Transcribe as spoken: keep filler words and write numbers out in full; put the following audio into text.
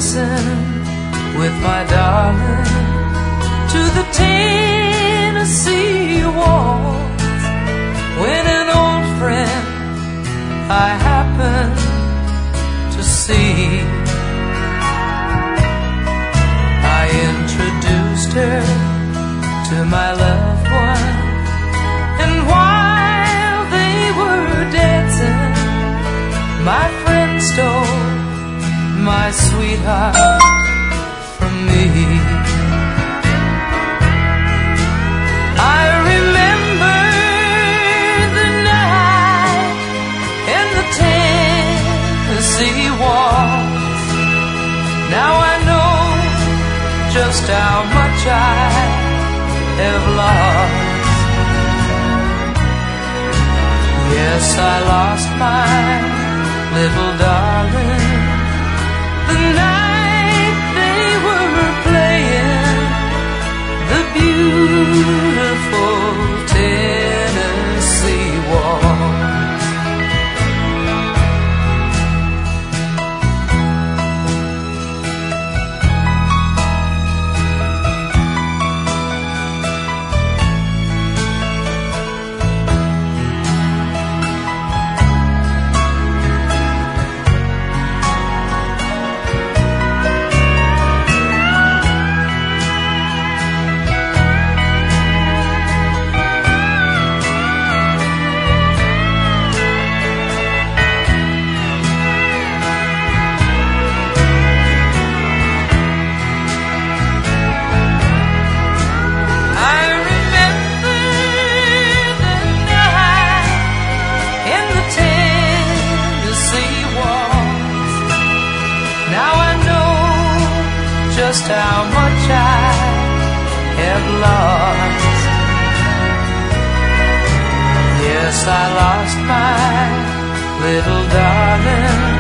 dancing with my darling to the Tennessee waltz, when an old friend I happened to see. I introduced her to my loved one, and while they were dancing, my friend stole my sweetheart from me. I remember the night in the Tennessee waltz. Now I know just how much I have lost. Yes, I lost my little darling the night they were playing the beautiful Tennessee waltz. Just how much I have lost. Yes, I lost my little darling